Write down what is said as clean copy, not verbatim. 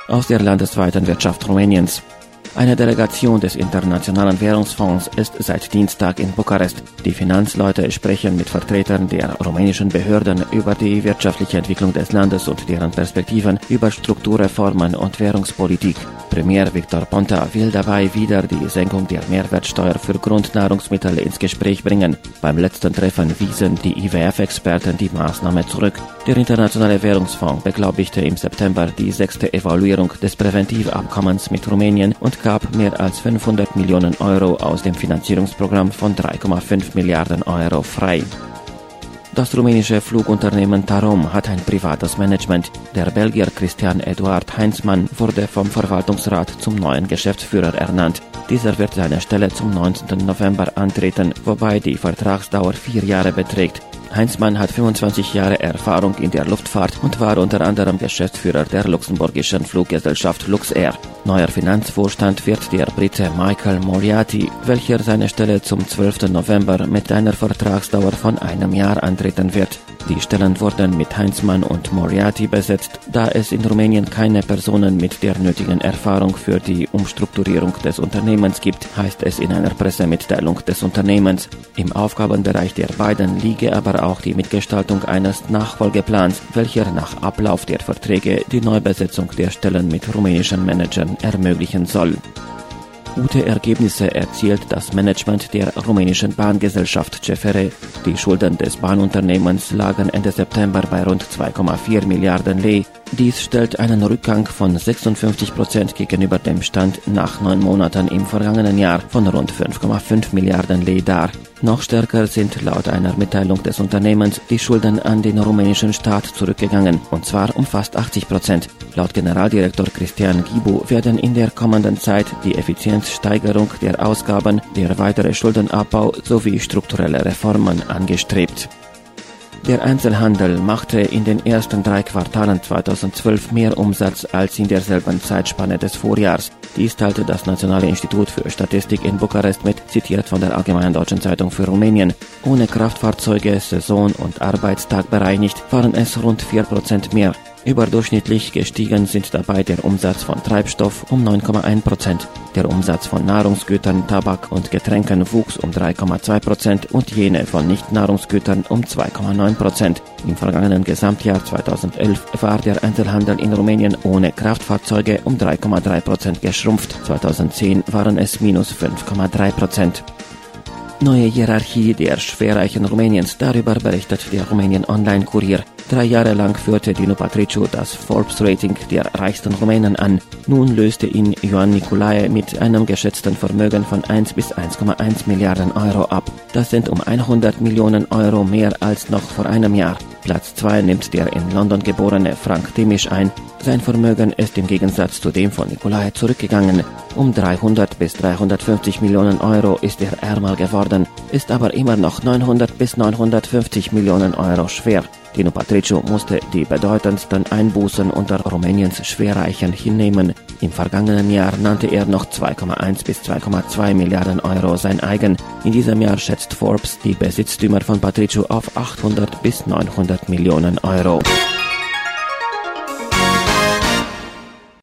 aus der landesweiten Wirtschaft Rumäniens. Eine Delegation des Internationalen Währungsfonds ist seit Dienstag in Bukarest. Die Finanzleute sprechen mit Vertretern der rumänischen Behörden über die wirtschaftliche Entwicklung des Landes und deren Perspektiven, über Strukturreformen und Währungspolitik. Premier Victor Ponta will dabei wieder die Senkung der Mehrwertsteuer für Grundnahrungsmittel ins Gespräch bringen. Beim letzten Treffen wiesen die IWF-Experten die Maßnahme zurück. Der Internationale Währungsfonds beglaubigte im September die 6. Evaluierung des Präventivabkommens mit Rumänien und gab mehr als 500 Millionen Euro aus dem Finanzierungsprogramm von 3,5 Milliarden Euro frei. Das rumänische Flugunternehmen TAROM hat ein privates Management. Der Belgier Christian Eduard Heinzmann wurde vom Verwaltungsrat zum neuen Geschäftsführer ernannt. Dieser wird seine Stelle zum 19. November antreten, wobei die Vertragsdauer 4 Jahre beträgt. Heinzmann hat 25 Jahre Erfahrung in der Luftfahrt und war unter anderem Geschäftsführer der luxemburgischen Fluggesellschaft Luxair. Neuer Finanzvorstand wird der Brite Michael Moriarty, welcher seine Stelle zum 12. November mit einer Vertragsdauer von 1 Jahr antreten wird. Die Stellen wurden mit Heinzmann und Moriarty besetzt, da es in Rumänien keine Personen mit der nötigen Erfahrung für die Umstrukturierung des Unternehmens gibt, heißt es in einer Pressemitteilung des Unternehmens. Im Aufgabenbereich der beiden liege aber auch die Mitgestaltung eines Nachfolgeplans, welcher nach Ablauf der Verträge die Neubesetzung der Stellen mit rumänischen Managern ermöglichen soll. Gute Ergebnisse erzielt das Management der rumänischen Bahngesellschaft CFR. Die Schulden des Bahnunternehmens lagen Ende September bei rund 2,4 Milliarden Lei. Dies stellt einen Rückgang von 56% gegenüber dem Stand nach 9 Monaten im vergangenen Jahr von rund 5,5 Milliarden Lei dar. Noch stärker sind laut einer Mitteilung des Unternehmens die Schulden an den rumänischen Staat zurückgegangen, und zwar um fast 80%. Laut Generaldirektor Cristian Ghibu werden in der kommenden Zeit die Effizienzsteigerung der Ausgaben, der weitere Schuldenabbau sowie strukturelle Reformen angestrebt. Der Einzelhandel machte in den ersten 3 Quartalen 2012 mehr Umsatz als in derselben Zeitspanne des Vorjahrs. Dies teilte das Nationale Institut für Statistik in Bukarest mit, zitiert von der Allgemeinen Deutschen Zeitung für Rumänien. Ohne Kraftfahrzeuge, Saison- und Arbeitstag bereinigt, waren es rund 4% mehr. Überdurchschnittlich gestiegen sind dabei der Umsatz von Treibstoff um 9,1%, der Umsatz von Nahrungsgütern, Tabak und Getränken wuchs um 3,2% und jene von Nicht-Nahrungsgütern um 2,9%. Im vergangenen Gesamtjahr 2011 war der Einzelhandel in Rumänien ohne Kraftfahrzeuge um 3,3% geschrumpft. 2010 waren es minus 5,3%. Neue Hierarchie der Schwerreichen Rumäniens, darüber berichtet der Rumänien Online-Kurier. 3 Jahre lang führte Dinu Patriciu das Forbes-Rating der reichsten Rumänen an. Nun löste ihn Ioan Nicolae mit einem geschätzten Vermögen von 1 bis 1,1 Milliarden Euro ab. Das sind um 100 Millionen Euro mehr als noch vor einem Jahr. Platz 2 nimmt der in London geborene Frank Timiș ein. Sein Vermögen ist im Gegensatz zu dem von Nicolae zurückgegangen. Um 300 bis 350 Millionen Euro ist er ärmer geworden, ist aber immer noch 900 bis 950 Millionen Euro schwer. Dinu Patriciu musste die bedeutendsten Einbußen unter Rumäniens Schwerreichen hinnehmen. Im vergangenen Jahr nannte er noch 2,1 bis 2,2 Milliarden Euro sein eigen. In diesem Jahr schätzt Forbes die Besitztümer von Patriciu auf 800 bis 900 Millionen Euro.